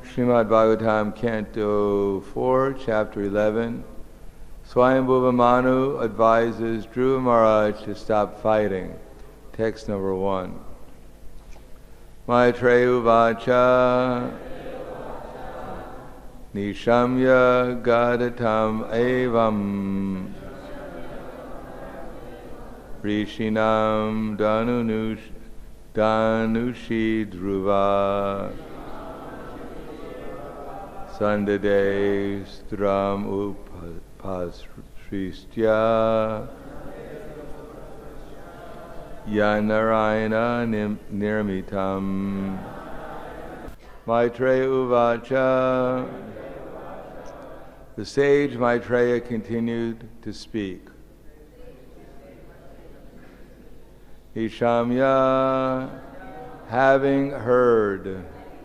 Srimad Bhagavatam, Canto 4, Chapter 11. Swayambhuva Manu advises Dhruva Maharaj to stop fighting. Text number 1. Maitreya Uvacha Nishamya Gadatam Evam Rishinam Danushi Dhruva Sandade Stram Upasristya Yanarayana Nirmitam. Maitreya Uvacha. The sage Maitreya continued to speak. Ishamya, having heard,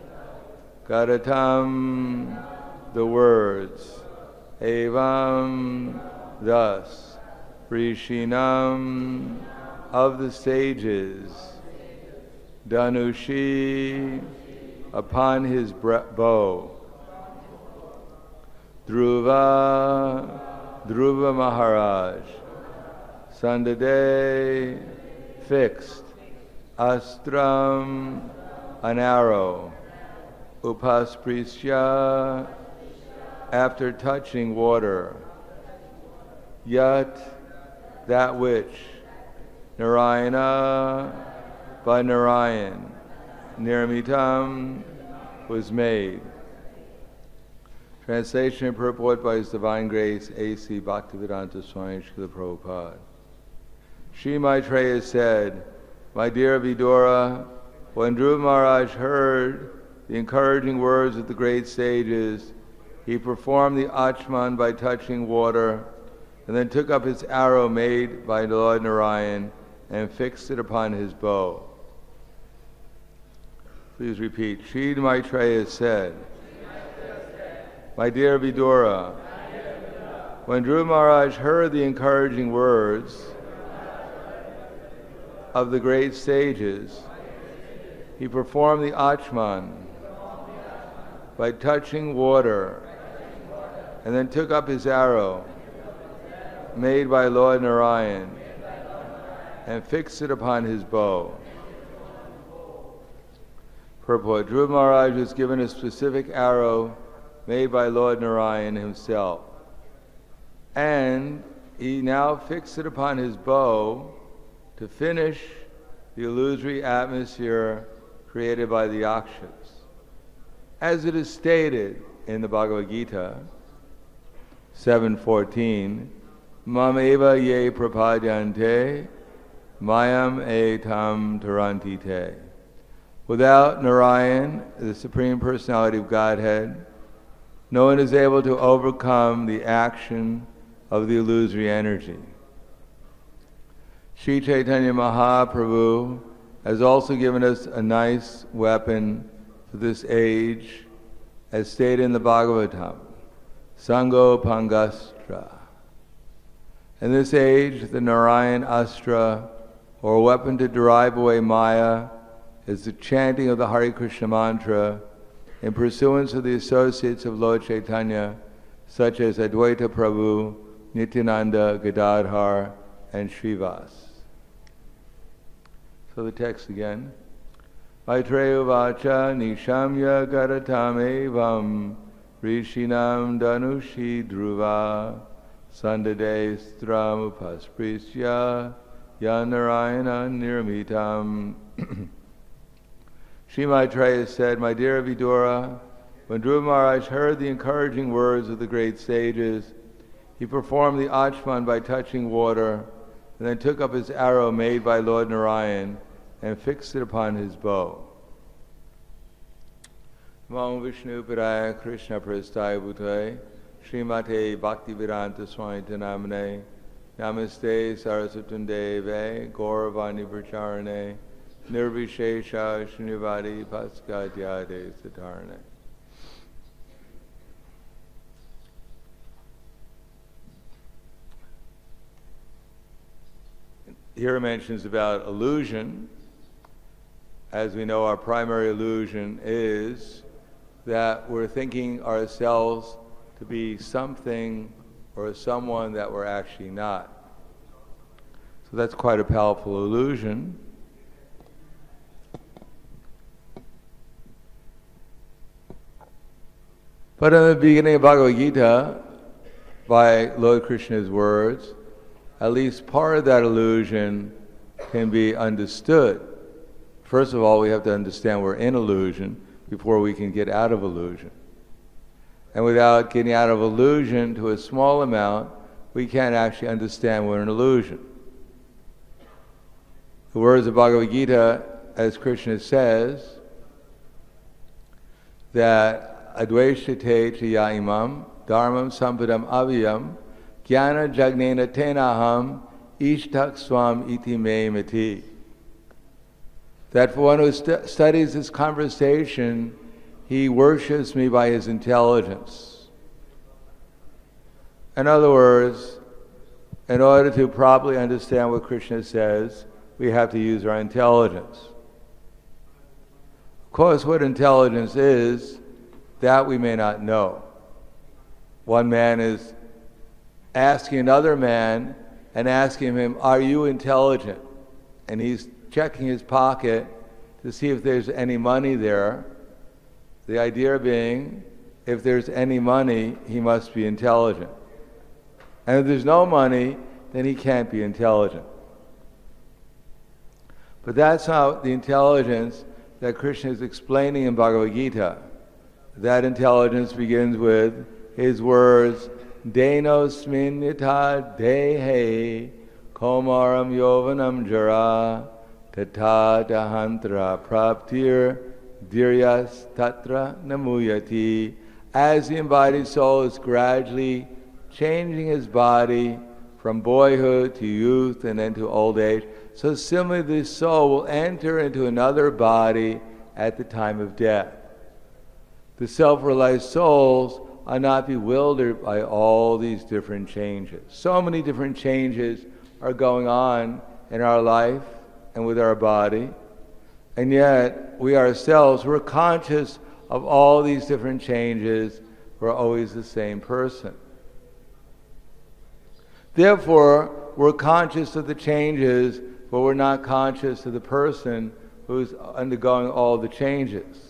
Gadatam, the words, Evam, thus, Rishinam, of the sages, Danushi, upon his bow, Dhruva Maharaj, Sandade, fixed, Astram, an arrow, Upasprisya, after touching water, Yat, that which, Narayana, by Narayan, Nirmitam, was made. Translation and purport by His Divine Grace, A.C. Bhaktivedanta Swami Srila Prabhupada. Shri Maitreya said, my dear Vidura, when Dhruva Maharaj heard the encouraging words of the great sages, he performed the Achman by touching water, and then took up his arrow made by Lord Narayan and fixed it upon his bow. Please repeat. Shri Maitreya said, my dear Vidura, when Dhruva Maharaj heard the encouraging words of the great sages, he performed the Achman by touching water, and then took up his arrow made by Lord Narayan and fixed it upon his bow. Purport. Dhruva Maharaj was given a specific arrow made by Lord Narayan himself, and he now fixed it upon his bow to finish the illusory atmosphere created by the Yakshas. As it is stated in the Bhagavad Gita 7:14, Mameva ye prapadyante mayam etam tarantite. Without Narayan, the Supreme Personality of Godhead, no one is able to overcome the action of the illusory energy. Sri Chaitanya Mahaprabhu has also given us a nice weapon for this age, as stated in the Bhagavatam, Sango Pangastra. In this age, the Narayan Astra, or weapon to drive away Maya, is the chanting of the Hare Krishna mantra in pursuance of the associates of Lord Chaitanya, such as Advaita Prabhu, Nityananda, Gadadhar, and Srivas. So the text again. Maitreya Vacha Nishamya Gadatam Evam Rishinam Danushi Dhruva Sandade Stram Upasprisya Yanarayana Nirmitam. Shri Maitreya said, my dear Vidura, when Dhruva Maharaj heard the encouraging words of the great sages, he performed the Achman by touching water, and then took up his arrow made by Lord Narayan and fixed it upon his bow. Namo Vishnu Padaya Krishna Prasthaya Bhutale Srimate Bhaktivedanta Swami Namane Namaste Saraswatundeve Gauravani Pracharane Nirvishesha Srinivadi Paskadyade Satarane. Here mentions about illusion. As we know, our primary illusion is that we're thinking ourselves to be something or someone that we're actually not. So that's quite a powerful illusion. But in the beginning of Bhagavad Gita, by Lord Krishna's words, at least part of that illusion can be understood. First of all, we have to understand we're in illusion before we can get out of illusion. And without getting out of illusion to a small amount, we can't actually understand we're in illusion. The words of Bhagavad Gita, as Krishna says, that advaishate chaya imam dharmam sampadam avyam jnana jagnena tenaham ishtak swam iti me mati. That for one who studies this conversation, he worships me by his intelligence. In other words, in order to properly understand what Krishna says, we have to use our intelligence. Of course, what intelligence is, that we may not know. One man is asking another man and asking him, "Are you intelligent?" And he's checking his pocket to see if there's any money there. The idea being, if there's any money, he must be intelligent. And if there's no money, then he can't be intelligent. But that's not the intelligence that Krishna is explaining in Bhagavad Gita. That intelligence begins with his words, Denosmin yata dehe komaram yovanam jara tata dahantra praptir diryas tatra namuyati. As the embodied soul is gradually changing his body from boyhood to youth and then to old age, so similarly the soul will enter into another body at the time of death. The self-realized souls are not bewildered by all these different changes. So many different changes are going on in our life and with our body, and yet we ourselves, we're conscious of all these different changes. We're always the same person. Therefore, we're conscious of the changes, but we're not conscious of the person who's undergoing all the changes.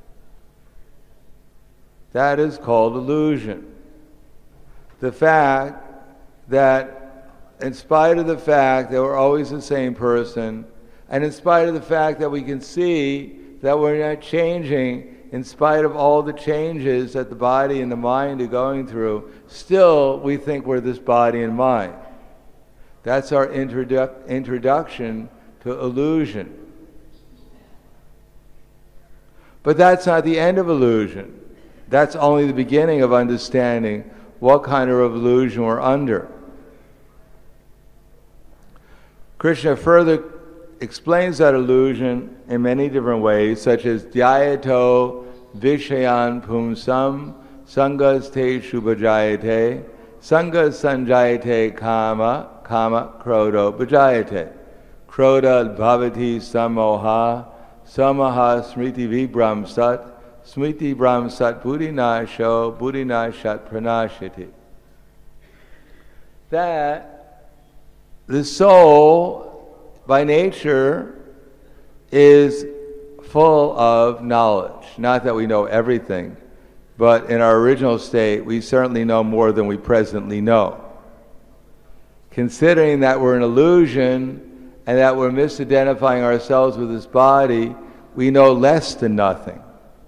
That is called illusion. The fact that in spite of the fact that we're always the same person, and in spite of the fact that we can see that we're not changing, in spite of all the changes that the body and the mind are going through, still we think we're this body and mind. That's our introduction to illusion. But that's not the end of illusion. That's only the beginning of understanding what kind of illusion we're under. Krishna further explains that illusion in many different ways, such as dhyato vishayan pumsam sangas te shubhajayate sangas sanjayate kama krodo bhajayate kroda bhavati samoha samaha smriti vibram sat smriti brahm sat buddhinasho buddhinashat pranashati. That the soul by nature is full of knowledge. Not that we know everything, but in our original state, we certainly know more than we presently know. Considering that we're an illusion and that we're misidentifying ourselves with this body, we know less than nothing.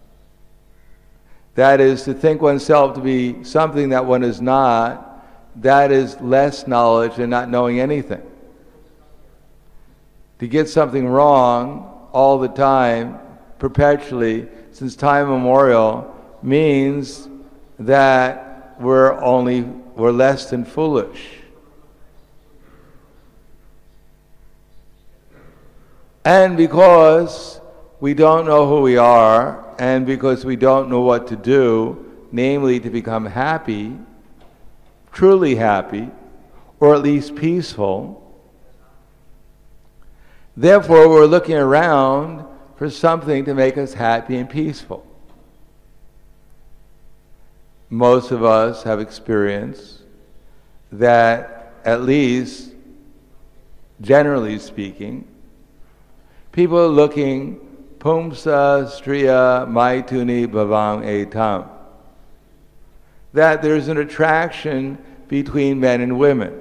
That is, to think oneself to be something that one is not, that is less knowledge than not knowing anything. To get something wrong all the time, perpetually, since time immemorial, means that we're less than foolish. And because we don't know who we are, and because we don't know what to do, namely to become happy, truly happy, or at least peaceful, therefore, we're looking around for something to make us happy and peaceful. most of us have experienced that, at least generally speaking, people are looking pumsa striya maituni bhavam etam, that there's an attraction between men and women.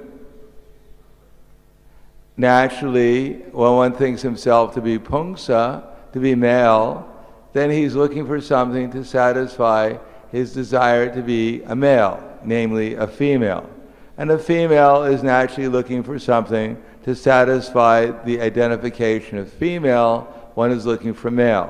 Naturally, when one thinks himself to be pumsa, to be male, then he's looking for something to satisfy his desire to be a male, namely a female. And a female is naturally looking for something to satisfy the identification of female. One is looking for male.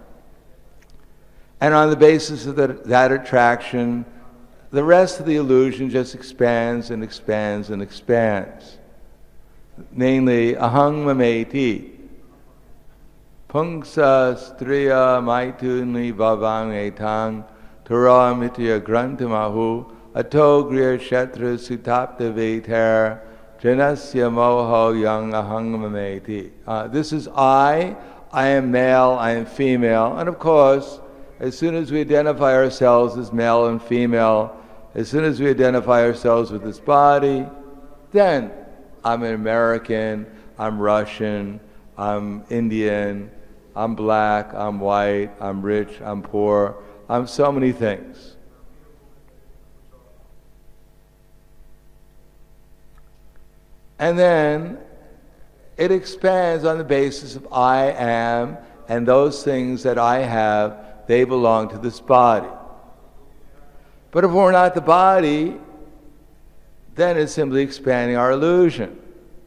And on the basis of that attraction, the rest of the illusion just expands and expands and expands. Namely, ahang mameti, pungsa striya maituni bhavang etang tura mitya grantamahu ato griya kshetra sutapta veter janasya moho yang ahang mameti. This is I am male, I am female, and of course, as soon as we identify ourselves as male and female, as soon as we identify ourselves with this body, then I'm an American, I'm Russian, I'm Indian, I'm black, I'm white, I'm rich, I'm poor, I'm so many things. And then it expands on the basis of I am, and those things that I have, they belong to this body. But if we're not the body, then it's simply expanding our illusion.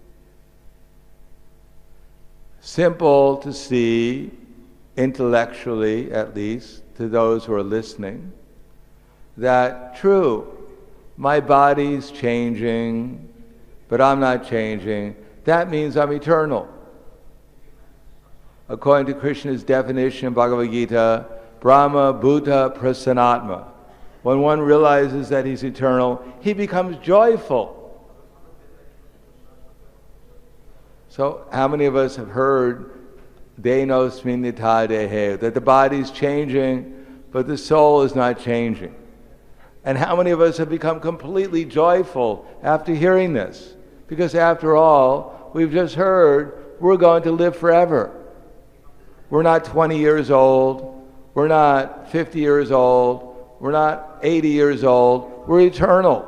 Simple to see, intellectually at least, to those who are listening, that true, my body's changing, but I'm not changing. That means I'm eternal. According to Krishna's definition in Bhagavad Gita, Brahma Bhuta Prasanatma. When one realizes that he's eternal, he becomes joyful. So how many of us have heard Denos Minita Dehe, that the body's changing, but the soul is not changing? And how many of us have become completely joyful after hearing this? Because after all, we've just heard we're going to live forever. We're not 20 years old, we're not 50 years old, we're not 80 years old, we're eternal.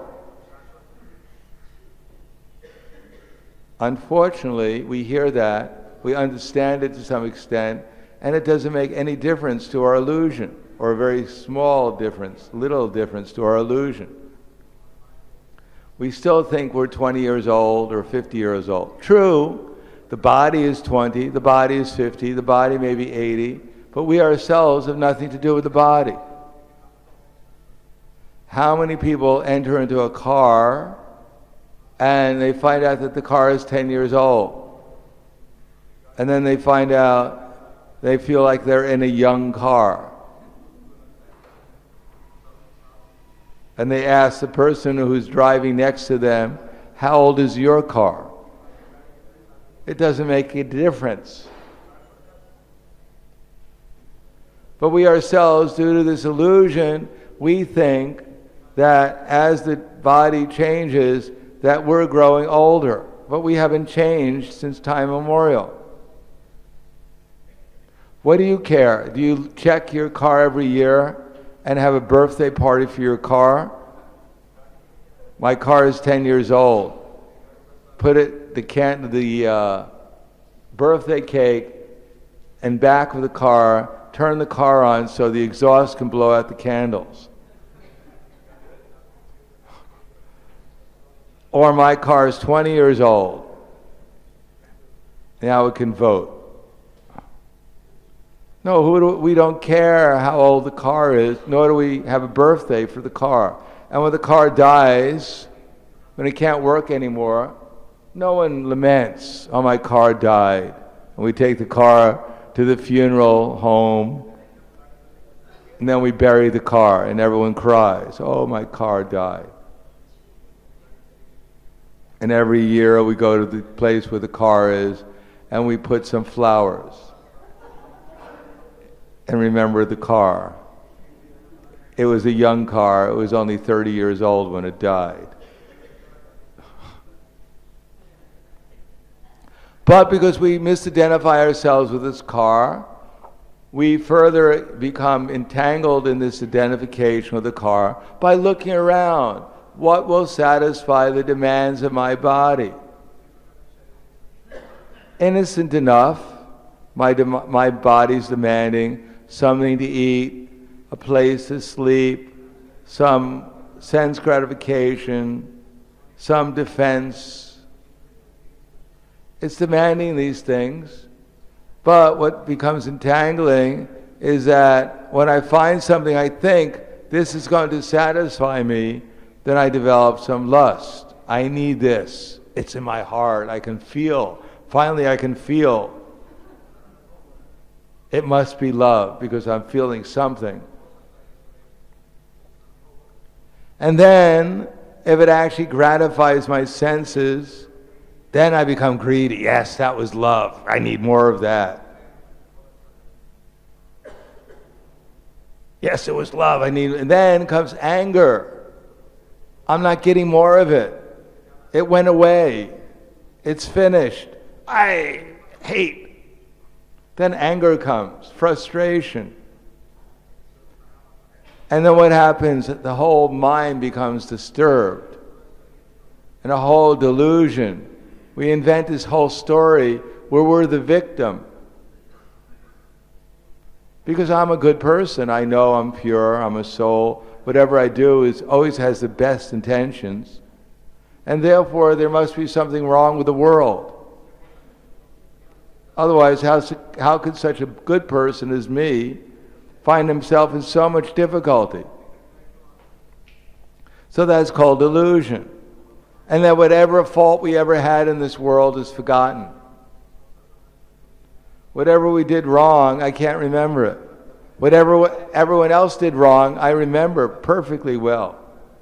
Unfortunately, we hear that, we understand it to some extent, and it doesn't make any difference to our illusion, or a very small difference, little difference to our illusion. We still think we're 20 years old or 50 years old. True, the body is 20, the body is 50, the body may be 80, but we ourselves have nothing to do with the body. How many people enter into a car and they find out that the car is 10 years old? And then they find out they feel like they're in a young car. And they ask the person who's driving next to them, how old is your car? It doesn't make a difference. But we ourselves, due to this illusion, we think that as the body changes, that we're growing older. But we haven't changed since time immemorial. What do you care? Do you check your car every year and have a birthday party for your car? My car is 10 years old. Put it, the birthday cake in back of the car, turn the car on so the exhaust can blow out the candles. Or my car is 20 years old. Now it can vote. No, we don't care how old the car is, nor do we have a birthday for the car. And when the car dies, when it can't work anymore, no one laments, oh, my car died. And we take the car to the funeral home, and then we bury the car, and everyone cries, oh, my car died. And every year we go to the place where the car is, and we put some flowers and remember the car it was a young car. It was only 30 years old when it died. But because we misidentify ourselves with this car, we further become entangled in this identification with the car by looking around. What will satisfy the demands of my body? Innocent enough, my body's demanding something to eat, a place to sleep, some sense gratification, some defense. It's demanding these things. But what becomes entangling is that when I find something I think this is going to satisfy me, then I develop some lust. I need this. It's in my heart. I can feel. Finally, I can feel. It must be love because I'm feeling something. And then, if it actually gratifies my senses, then I become greedy. Yes, that was love. I need more of that. Yes, it was love. And then comes anger. I'm not getting more of it. It went away. It's finished. I hate. Then anger comes, frustration. And then what happens? The whole mind becomes disturbed. And a whole delusion. We invent this whole story where we're the victim. Because I'm a good person. I know I'm pure. I'm a soul. Whatever I do always has the best intentions. And therefore, there must be something wrong with the world. Otherwise, how could such a good person as me find himself in so much difficulty? So that's called delusion. And that whatever fault we ever had in this world is forgotten. Whatever we did wrong, I can't remember it. Whatever everyone else did wrong, I remember perfectly well.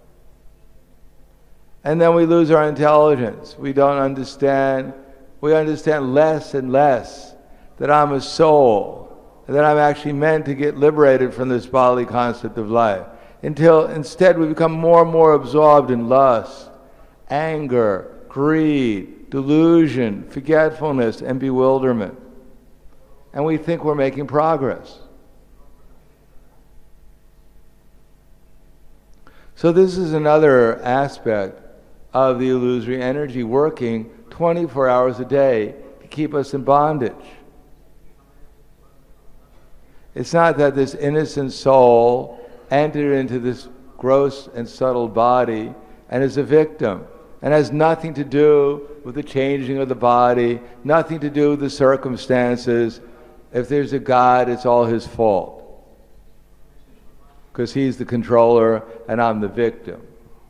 And then we lose our intelligence. We don't understand. We understand less and less that I'm a soul, and that I'm actually meant to get liberated from this bodily concept of life. Until instead we become more and more absorbed in lust, anger, greed, delusion, forgetfulness, and bewilderment. And we think we're making progress. So this is another aspect of the illusory energy working 24 hours a day to keep us in bondage. It's not that this innocent soul entered into this gross and subtle body and is a victim, and has nothing to do with the changing of the body, nothing to do with the circumstances. If there's a God, it's all his fault. Because he's the controller and I'm the victim.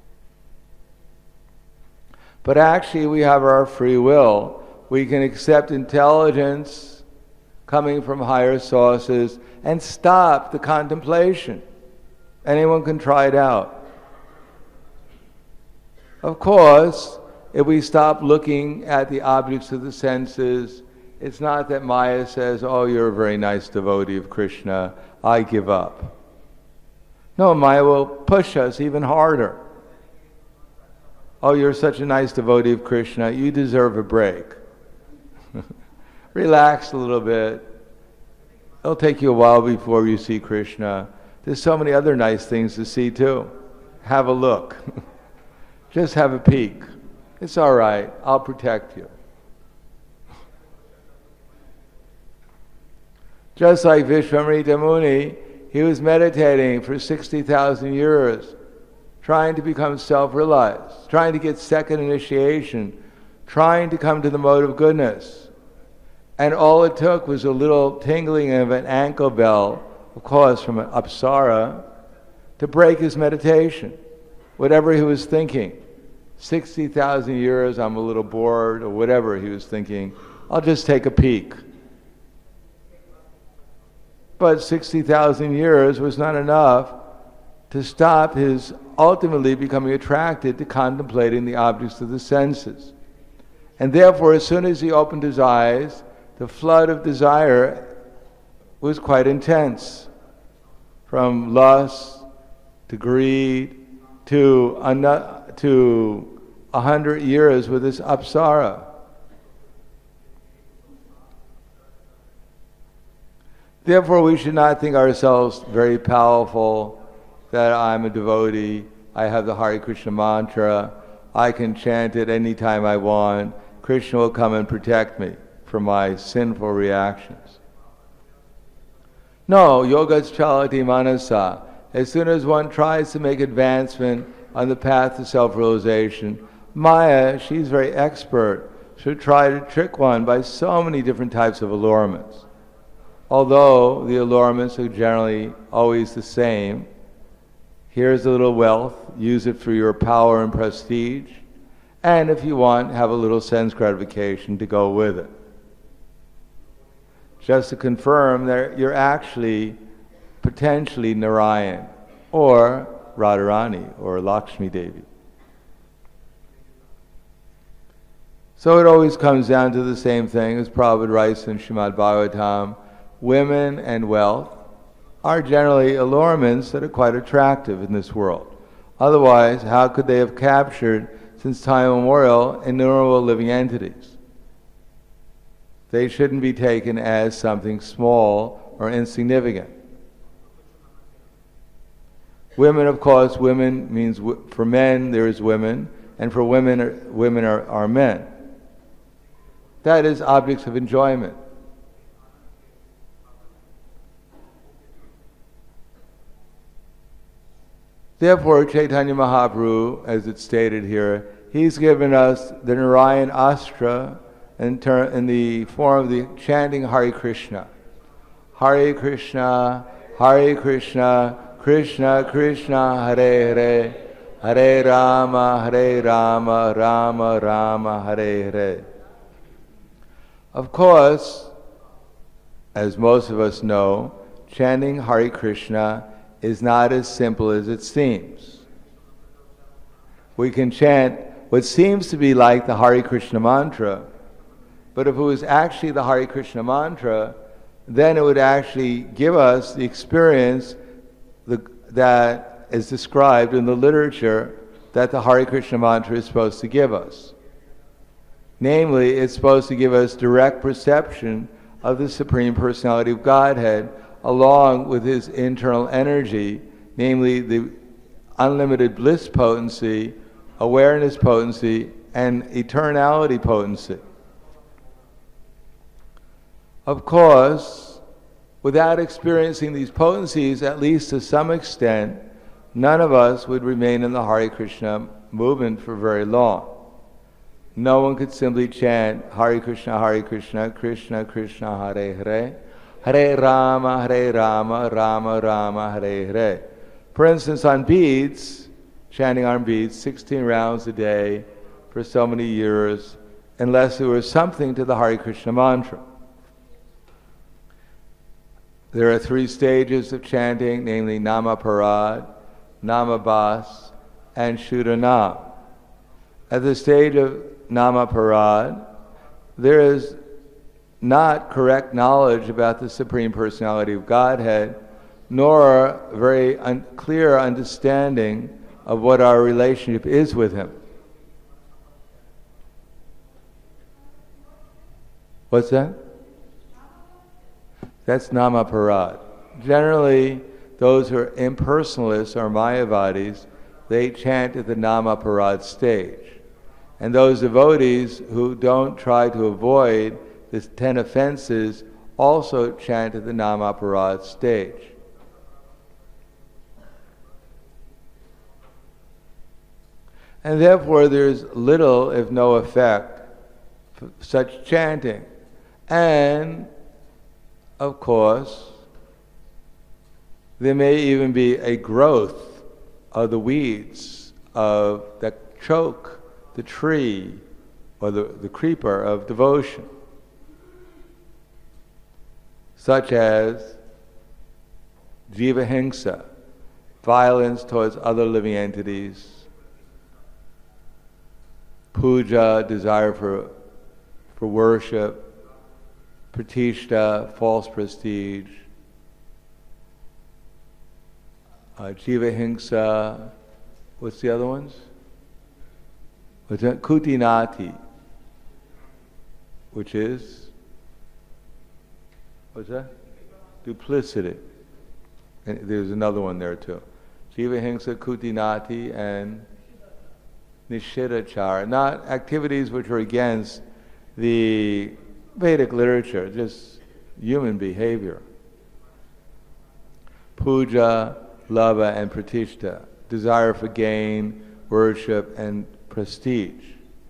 But actually we have our free will. We can accept intelligence coming from higher sources and stop the contemplation. Anyone can try it out. Of course, if we stop looking at the objects of the senses, it's not that Maya says, oh, you're a very nice devotee of Krishna, I give up. No, Maya will push us even harder. Oh, you're such a nice devotee of Krishna, you deserve a break. Relax a little bit. It'll take you a while before you see Krishna. There's so many other nice things to see too. Have a look. Just have a peek. It's all right. I'll protect you. Just like Vishwamrita Muni, he was meditating for 60,000 years, trying to become self-realized, trying to get second initiation, trying to come to the mode of goodness. And all it took was a little tingling of an ankle bell, of course from an apsara, to break his meditation. Whatever he was thinking, 60,000 years, I'm a little bored, or whatever he was thinking, I'll just take a peek. But 60,000 years was not enough to stop his ultimately becoming attracted to contemplating the objects of the senses. And therefore, as soon as he opened his eyes, the flood of desire was quite intense. From lust to greed, to 100 years with this apsara. Therefore, we should not think ourselves very powerful, that I'm a devotee, I have the Hare Krishna mantra, I can chant it any time I want, Krishna will come and protect me from my sinful reactions. No, yogas chalati manasa. As soon as one tries to make advancement on the path to self-realization, Maya, she's very expert. She'll try to trick one by so many different types of allurements. Although the allurements are generally always the same. Here's a little wealth, use it for your power and prestige, and if you want, have a little sense gratification to go with it. Just to confirm that you're actually potentially Narayan, or Radharani, or Lakshmi Devi. So it always comes down to the same thing, as Prabhupada writes in Srimad Bhagavatam, women and wealth are generally allurements that are quite attractive in this world. Otherwise, how could they have captured, since time immemorial, innumerable living entities? They shouldn't be taken as something small or insignificant. Women, of course, women means for men there is women, and for women, women are men. That is objects of enjoyment. Therefore, Chaitanya Mahaprabhu, as it's stated here, he's given us the Narayan Astra in the form of the chanting Hare Krishna. Hare Krishna, Hare Krishna, Krishna Krishna, Hare Hare, Hare Rama, Rama Rama, Hare Hare. Of course, as most of us know, chanting Hare Krishna is not as simple as it seems. We can chant what seems to be like the Hare Krishna mantra, but if it was actually the Hare Krishna mantra, then it would actually give us the experience that is described in the literature that the Hare Krishna mantra is supposed to give us. Namely, it's supposed to give us direct perception of the Supreme Personality of Godhead along with His internal energy, namely the unlimited bliss potency, awareness potency, and eternality potency. Of course, without experiencing these potencies, at least to some extent, none of us would remain in the Hare Krishna movement for very long. No one could simply chant Hare Krishna, Krishna Krishna, Hare Hare, Hare Rama, Rama Rama, Hare Hare. For instance, on beads, chanting on beads, 16 rounds a day for so many years, unless there was something to the Hare Krishna mantra. There are 3 stages of chanting, namely Nama Parad, Nama Bas, and Shuddhanam. At the stage of Nama Parad, there is not correct knowledge about the Supreme Personality of Godhead, nor very clear understanding of what our relationship is with Him. What's that? That's Nama Parad. Generally, those who are impersonalists or Mayavadis, they chant at the Nama Parad stage. And those devotees who don't try to avoid the 10 offenses also chant at the Nama Parad stage. And therefore there's little, if no effect, for such chanting. And, of course, there may even be a growth of the weeds of that choke the tree or the creeper of devotion, such as jivahingsa, violence towards other living entities, puja, desire for worship, pratishtha, false prestige, Jiva Hingsa, what's the other ones? What's that? Kutinati, which is, what's that? Duplicity. And there's another one there too. Jiva Hingsa, Kutinati, and Nishidachara. Not activities which are against the Vedic literature, just human behavior. Puja, lava, and pratishta. Desire for gain, worship, and prestige.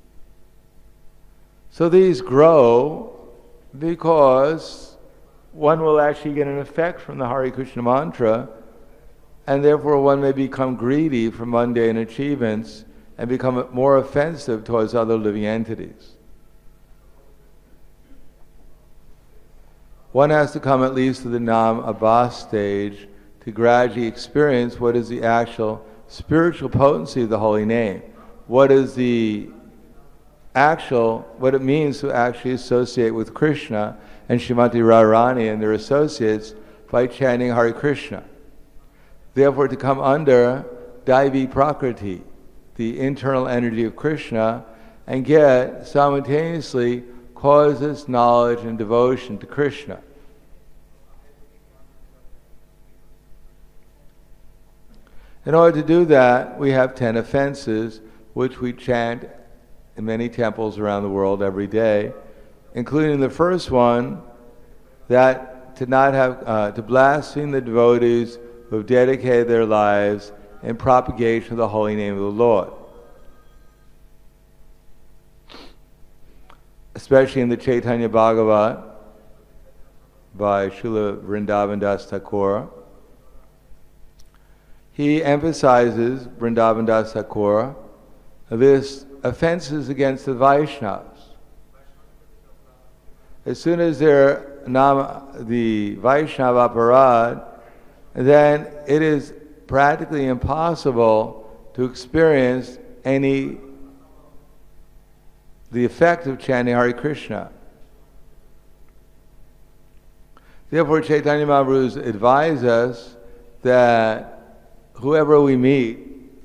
So these grow because one will actually get an effect from the Hare Krishna mantra, and therefore one may become greedy for mundane achievements and become more offensive towards other living entities. One has to come at least to the Nam Abhas stage to gradually experience what is the actual spiritual potency of the holy name. What is the actual, what it means to actually associate with Krishna and Srimati Radharani and their associates by chanting Hare Krishna. Therefore, to come under Daivi Prakriti, the internal energy of Krishna, and get simultaneously causes knowledge and devotion to Krishna. In order to do that, we have 10 offenses, which we chant in many temples around the world every day, including the first one, that to not have to blaspheme the devotees who have dedicated their lives in propagation of the holy name of the Lord. Especially in the Chaitanya Bhagavat by Srila Vrindavan Das Thakur, he emphasizes, Vrindavan Das Thakur, this offenses against the Vaishnavas. As soon as they're the Vaishnava aparad, then it is practically impossible to experience the effect of chanting Hare Krishna. Therefore, Chaitanya Mahaprabhu advised us that whoever we meet,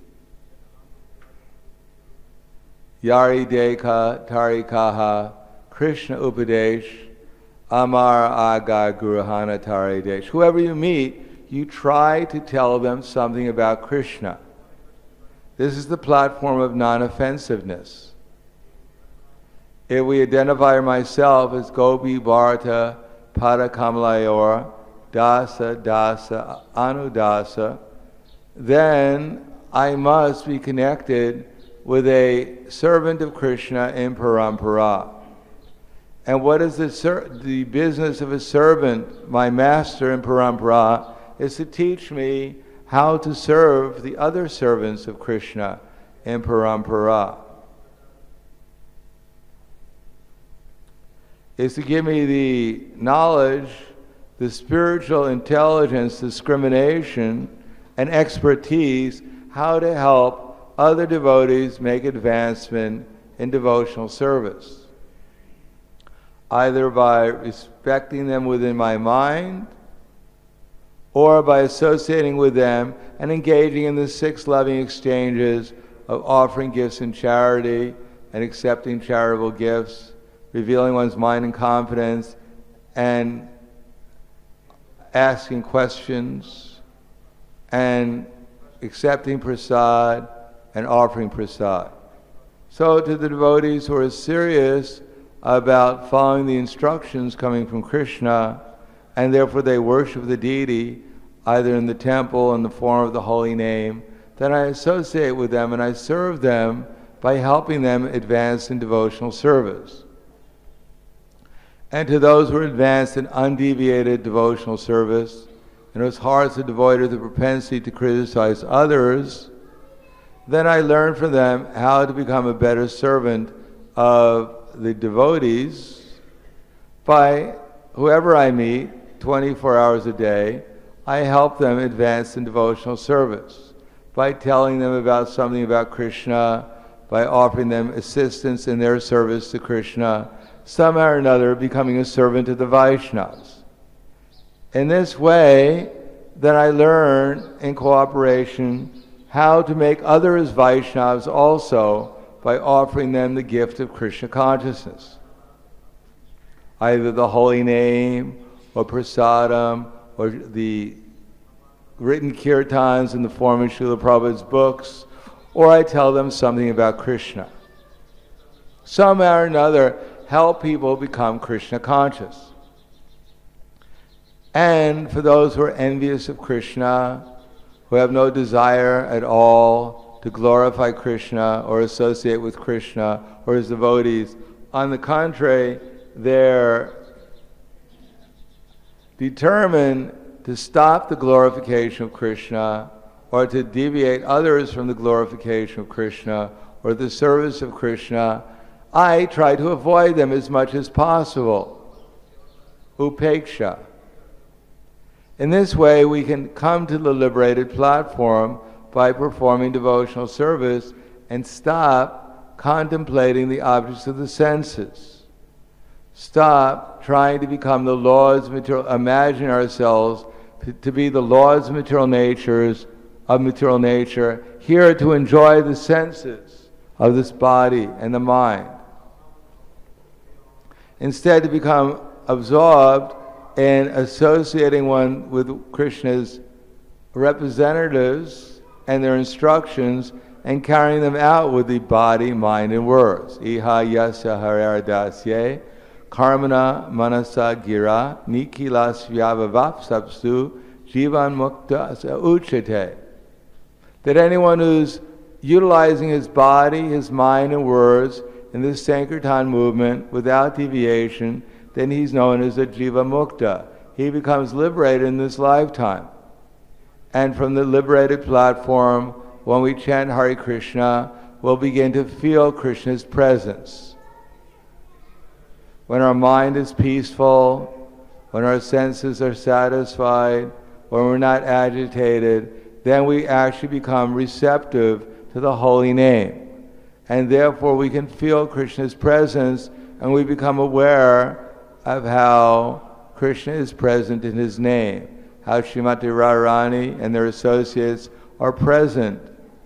Yari Deka Tarikaha Krishna Upadesh Amar Aga Guruhana Tare Desh. Whoever you meet, you try to tell them something about Krishna. This is the platform of non-offensiveness. If we identify myself as Gopi Bharata Pada Kamalayor Dasa Dasa Anudasa, then I must be connected with a servant of Krishna in parampara. And what is the business of a servant? My master in parampara is to teach me how to serve the other servants of Krishna in parampara. Is to give me the knowledge, the spiritual intelligence, discrimination, and expertise how to help other devotees make advancement in devotional service, either by respecting them within my mind or by associating with them and engaging in the 6 loving exchanges of offering gifts in charity and accepting charitable gifts, revealing one's mind and confidence, and asking questions, and accepting prasad and offering prasad. So to the devotees who are serious about following the instructions coming from Krishna, and therefore they worship the deity either in the temple in the form of the holy name, then I associate with them and I serve them by helping them advance in devotional service. And to those who are advanced in undeviated devotional service, and whose hearts are devoid of the propensity to criticize others, then I learn from them how to become a better servant of the devotees by whoever I meet 24 hours a day. I help them advance in devotional service by telling them about something about Krishna, by offering them assistance in their service to Krishna, somehow or another becoming a servant of the Vaishnavas. In this way, then I learn in cooperation how to make others Vaishnavas also by offering them the gift of Krishna consciousness. Either the holy name, or prasadam, or the written kirtans in the form of Srila Prabhupada's books, or I tell them something about Krishna. Somehow or another, help people become Krishna conscious. And for those who are envious of Krishna, who have no desire at all to glorify Krishna or associate with Krishna or his devotees, on the contrary, they're determined to stop the glorification of Krishna or to deviate others from the glorification of Krishna or the service of Krishna. I try to avoid them as much as possible. Upeksha. In this way, we can come to the liberated platform by performing devotional service and stop contemplating the objects of the senses. Stop trying to become the lords of material, imagine ourselves to be the lords of material nature, here to enjoy the senses of this body and the mind. Instead, to become absorbed in associating one with Krishna's representatives and their instructions and carrying them out with the body, mind, and words. Iha yasya haradasye karmana manasa gira nikilas vyavavapsapsu jivan mukta uchate. That anyone who's utilizing his body, his mind, and words in this Sankirtan movement without deviation, then he's known as a Jiva Mukta. He becomes liberated in this lifetime. And from the liberated platform, when we chant Hare Krishna, we'll begin to feel Krishna's presence. When our mind is peaceful, when our senses are satisfied, when we're not agitated, then we actually become receptive to the holy name. And therefore we can feel Krishna's presence and we become aware of how Krishna is present in his name, how Srimati Radharani and their associates are present.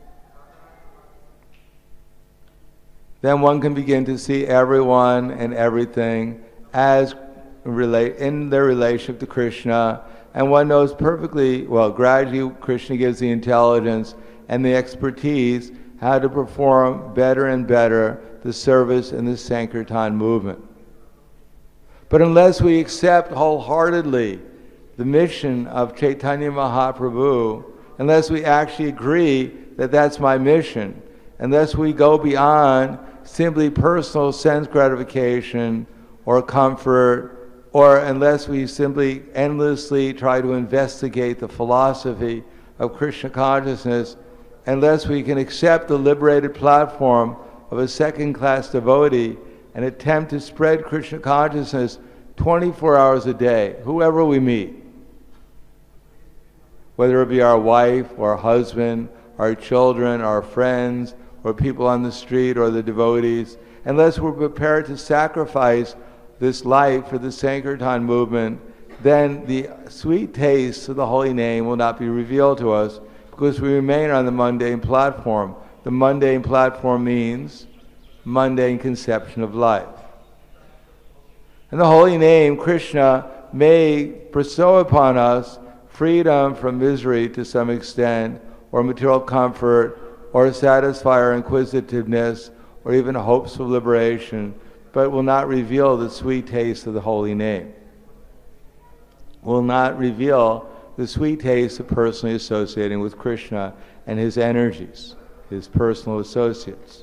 Then one can begin to see everyone and everything as in their relationship to Krishna, and one knows perfectly, well, gradually Krishna gives the intelligence and the expertise how to perform better and better the service in the Sankirtan movement. But unless we accept wholeheartedly the mission of Chaitanya Mahaprabhu, unless we actually agree that that's my mission, unless we go beyond simply personal sense gratification or comfort, or unless we simply endlessly try to investigate the philosophy of Krishna consciousness, unless we can accept the liberated platform of a second-class devotee and attempt to spread Krishna consciousness 24 hours a day, whoever we meet, whether it be our wife or husband, our children, our friends, or people on the street or the devotees, unless we're prepared to sacrifice this life for the Sankirtan movement, then the sweet taste of the holy name will not be revealed to us because we remain on the mundane platform. The mundane platform means mundane conception of life. And the holy name, Krishna, may bestow upon us freedom from misery to some extent, or material comfort, or satisfy our inquisitiveness, or even hopes of liberation, but will not reveal the sweet taste of the holy name. Will not reveal the sweet taste of personally associating with Krishna and his energies, his personal associates.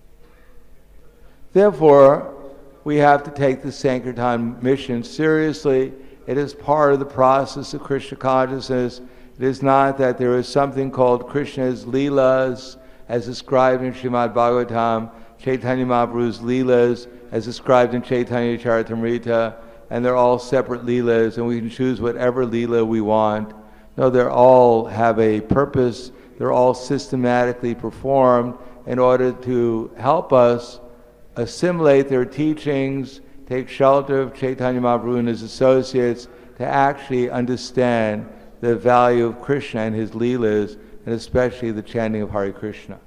Therefore, we have to take the Sankirtan mission seriously. It is part of the process of Krishna consciousness. It is not that there is something called Krishna's Leelas, as described in Srimad Bhagavatam, Chaitanya Mahaprabhu's Leelas, as described in Chaitanya Charitamrita, and they're all separate Leelas, and we can choose whatever Leela we want. No, they all have a purpose. They're all systematically performed in order to help us assimilate their teachings, take shelter of Chaitanya Mahaprabhu and his associates, to actually understand the value of Krishna and his Leelas, and especially the chanting of Hare Krishna.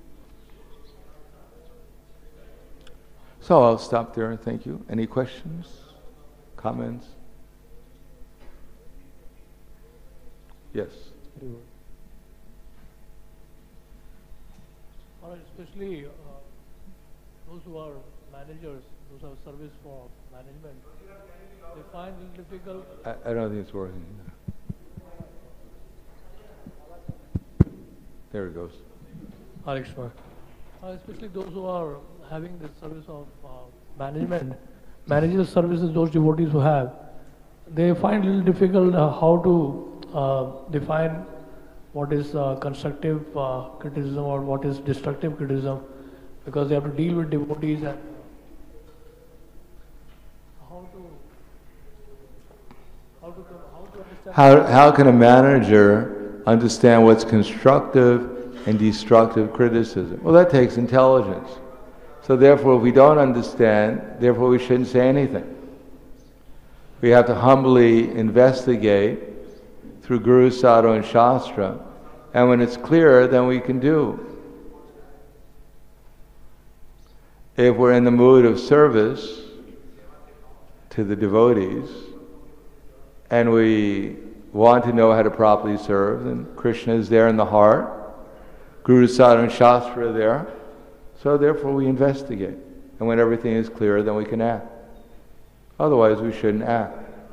So I'll stop there. Thank you. Any questions? Comments? Yes. Especially those who are managers, those who have service for management, they find it difficult. I don't think it's working. There it goes. Hare Krishna. Especially those who are having the service of management, managerial services, those devotees who have, they find it a little difficult how to define what is constructive criticism or what is destructive criticism, because they have to deal with devotees and how to understand. How can a manager understand what's constructive and destructive criticism? Well, that takes intelligence. So therefore, if we don't understand, therefore we shouldn't say anything. We have to humbly investigate through Guru, Sadhu, and Shastra, and when it's clear, then we can do. If we're in the mood of service to the devotees, and we want to know how to properly serve, then Krishna is there in the heart, Guru, Sadhu, and Shastra are there, so therefore we investigate. And when everything is clear, then we can act. Otherwise, we shouldn't act.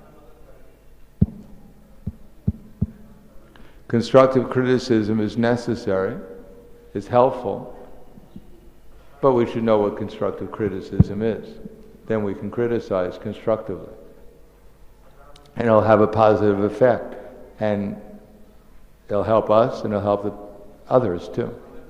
Constructive criticism is necessary, it's helpful, but we should know what constructive criticism is. Then we can criticize constructively. And it'll have a positive effect. And it'll help us and it'll help the others too.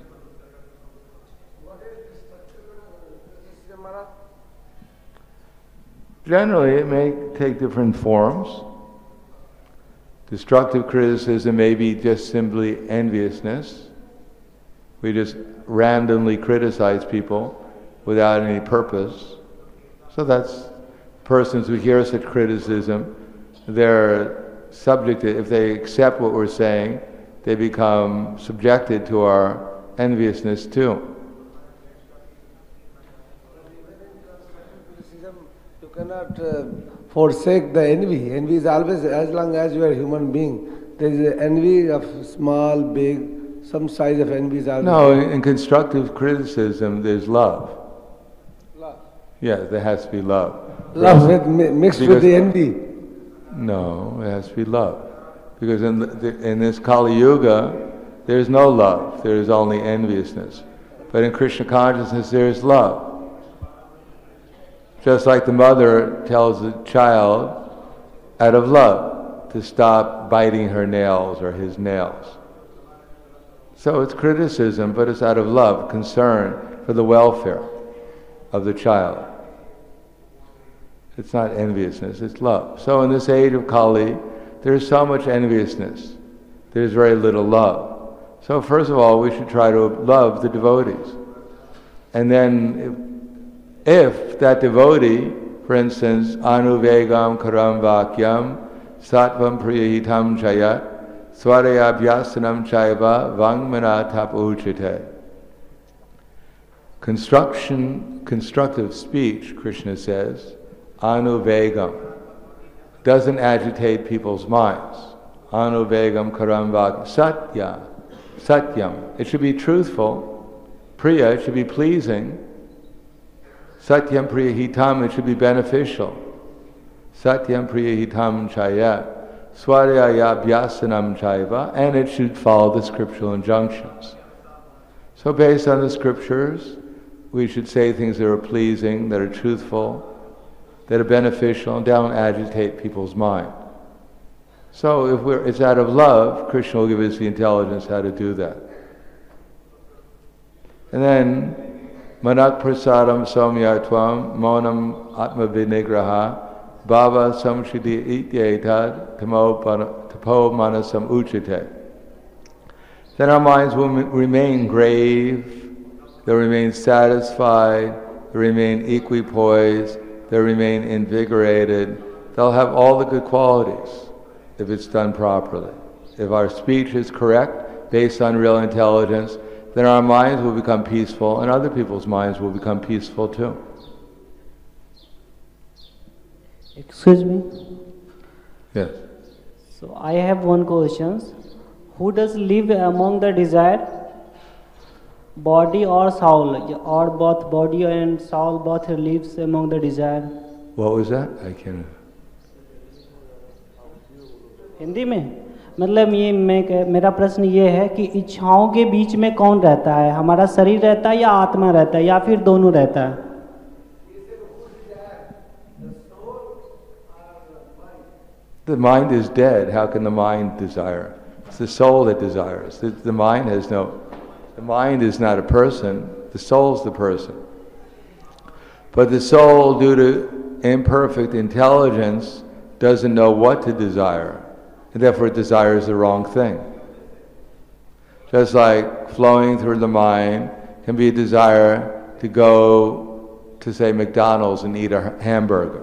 Generally, it may take different forms. Destructive criticism may be just simply enviousness. We just randomly criticize people without any purpose. So that's persons who hear such criticism, they're subjected, if they accept what we're saying, they become subjected to our enviousness too. You cannot forsake the envy. Envy is always, as long as you are a human being, there is an envy of small, big, some size of envy is always. No, in constructive criticism, there's love. Love. Yeah, there has to be love. Love mixed with the envy. No, it has to be love. Because in this Kali Yuga, there's no love. There is only enviousness. But in Krishna consciousness, there is love. Just like the mother tells the child, out of love, to stop biting her nails or his nails. So it's criticism, but it's out of love, concern for the welfare of the child. It's not enviousness, it's love. So in this age of Kali, there's so much enviousness. There's very little love. So first of all, we should try to love the devotees. And then if that devotee, for instance, anuvegam karam vakyam sattvam priyahitam chayat swarayabhyasanam chaiva vangmana tapuchite. Constructive speech, Krishna says, anuvegam, doesn't agitate people's minds. Anuvegam karam vakyam satyam. It should be truthful. Priya, it should be pleasing. Satyam priyahitam, it should be beneficial. Satyam priyahitam chaya. Swaraya abhyasanam chaiva, and it should follow the scriptural injunctions. So based on the scriptures, we should say things that are pleasing, that are truthful, that are beneficial, and don't agitate people's mind. So if it's out of love, Krishna will give us the intelligence how to do that. And then Manak prasadam somyatvam monam atma vinigraha bhava samshiti ityetad tapo manasam uchite. Then our minds will remain grave, they'll remain satisfied, they'll remain equipoised, they'll remain invigorated, they'll have all the good qualities if it's done properly. if our speech is correct, based on real intelligence, then our minds will become peaceful and other people's minds will become peaceful too. Excuse me. Yes. So I have one question. Who does live among the desire? Body or soul? Or both body and soul both lives among the desire? What was that? I can't. Hindi में मतलब ये मेरा प्रश्न ये है कि इच्छाओं के बीच में कौन रहता है, हमारा शरीर रहता है या आत्मा रहता है या फिर दोनों रहता है? The mind is dead. How can the mind desire? It's the soul that desires. The mind has no. The mind is not a person. The soul's the person. But the soul, due to imperfect intelligence, doesn't know what to desire, and therefore it desires the wrong thing. Just like flowing through the mind can be a desire to go to, say, McDonald's and eat a hamburger.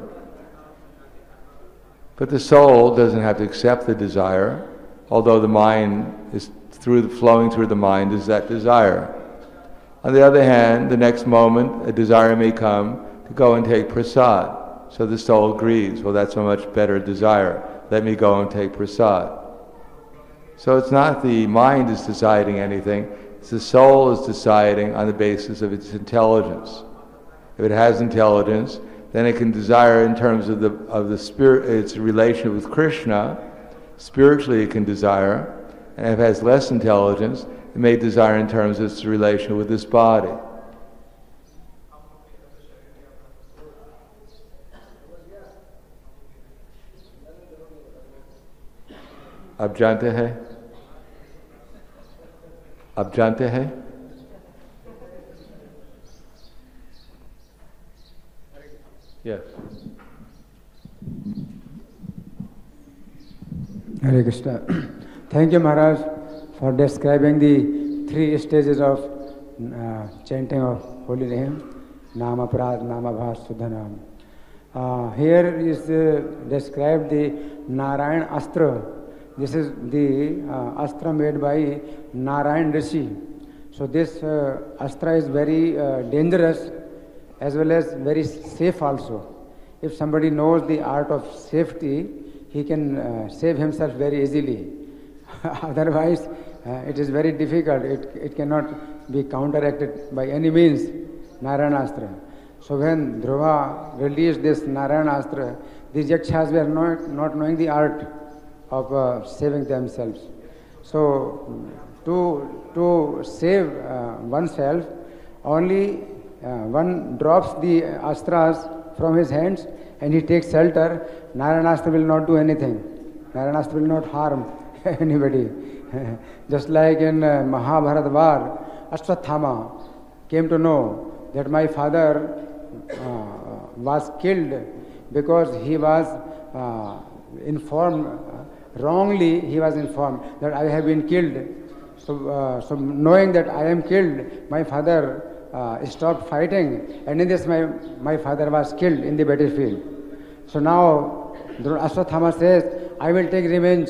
But the soul doesn't have to accept the desire, although the mind is flowing through the mind is that desire. On the other hand, the next moment, a desire may come to go and take prasad. So the soul agrees, well, that's a much better desire. Let me go and take prasad. So it's not the mind is deciding anything, it's the soul is deciding on the basis of its intelligence. If it has intelligence, then it can desire in terms of the spirit, its relation with Krishna. Spiritually it can desire, and if it has less intelligence, it may desire in terms of its relation with this body. अब जानते हैं? अब जानते हैं? Yes. Hare Krishna. Thank you, Maharaj, for describing the 3 stages of chanting of holy name, Nama Prad, Nama Bhas, Sudhanam. Here is described the Narayan Astra. This is the Astra made by Narayan Rishi. So this Astra is very dangerous as well as very safe also. If somebody knows the art of safety, he can save himself very easily. Otherwise, it is very difficult. It cannot be counteracted by any means, Narayanastra. So when Dhruva released this Narayanastra, these yakshas were not knowing the art of saving themselves. So to save oneself, only one drops the astras from his hands and he takes shelter. Narayanastra will not do anything. Narayanastra will not harm anybody. Just like in Mahabharata War, Ashwathama came to know that my father was killed because he was informed, wrongly he was informed that I have been killed. So knowing that I am killed, my father stopped fighting, and in this my father was killed in the battlefield. So now Ashwathama says, I will take revenge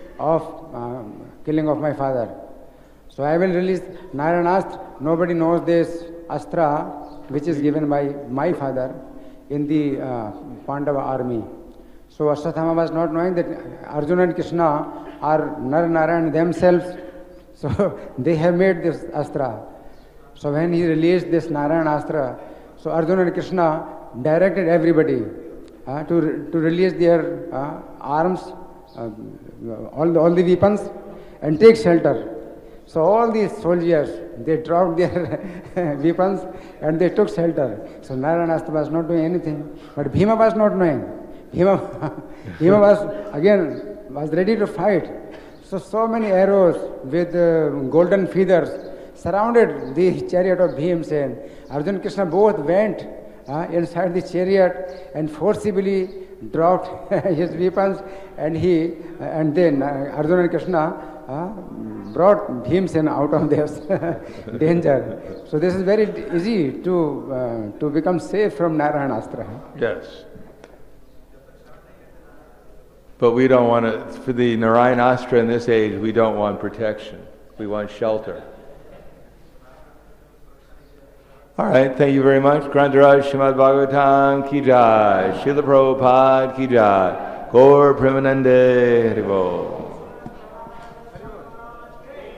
of killing of my father. So I will release Narayanastra. Nobody knows this Astra which is given by my father in the Pandava army. So Ashwathama was not knowing that Arjuna and Krishna are Narayan themselves. So they have made this Astra. So when he released this Narayan Astra, so Arjuna and Krishna directed everybody to release their arms, all the weapons, and take shelter. So all these soldiers, they dropped their weapons and they took shelter. So Narayan Astra was not doing anything, but Bhima was not knowing. Bhima was ready to fight. So many arrows with golden feathers surrounded the chariot of Bhimsen. Arjuna and Krishna both went inside the chariot and forcibly dropped his weapons, and then Arjuna and Krishna brought Bhimsen out of this danger. So this is very easy to become safe from Narayanastra. Yes. But we don't want to, for the Narayanastra in this age, we don't want protection. We want shelter. All right, thank you very much. Grantaraj Srimad Bhagavatam ki jai. Srila Prabhupada ki jai. Gaur Premanande Haribo.